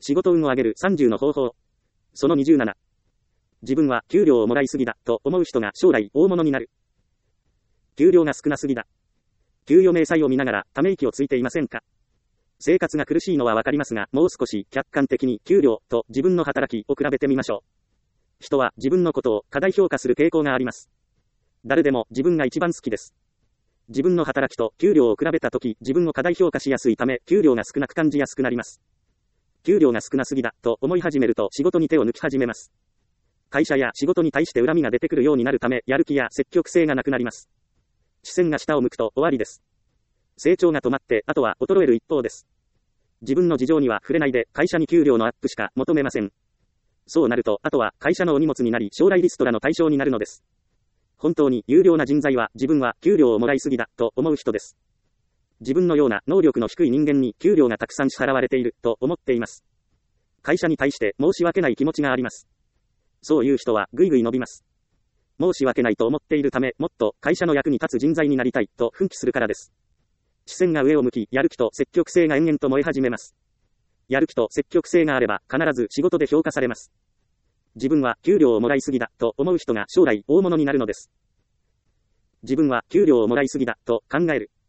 仕事運を上げる30の方法。その27。自分は給料をもらいすぎだと思う人が将来大物になる。給料が少なすぎだ。給与明細を見ながらため息をついていませんか？生活が苦しいのはわかりますが、もう少し客観的に給料と自分の働きを比べてみましょう。人は自分のことを過大評価する傾向があります。誰でも自分が一番好きです。自分の働きと給料を比べたとき、自分を過大評価しやすいため、給料が少なく感じやすくなります。給料が少なすぎだと思い始めると仕事に手を抜き始めます。会社や仕事に対して恨みが出てくるようになるため、やる気や積極性がなくなります。視線が下を向くと終わりです。成長が止まって、あとは衰える一方です。自分の事情には触れないで、会社に給料のアップしか求めません。そうなると、あとは会社のお荷物になり、将来リストラの対象になるのです。本当に有料な人材は、自分は給料をもらいすぎだと思う人です。自分のような能力の低い人間に給料がたくさん支払われていると思っています。会社に対して申し訳ない気持ちがあります。そういう人はぐいぐい伸びます。申し訳ないと思っているため、もっと会社の役に立つ人材になりたいと奮起するからです。視線が上を向き、やる気と積極性が延々と燃え始めます。やる気と積極性があれば、必ず仕事で評価されます。自分は給料をもらいすぎだと思う人が将来大物になるのです。自分は給料をもらいすぎだと考える。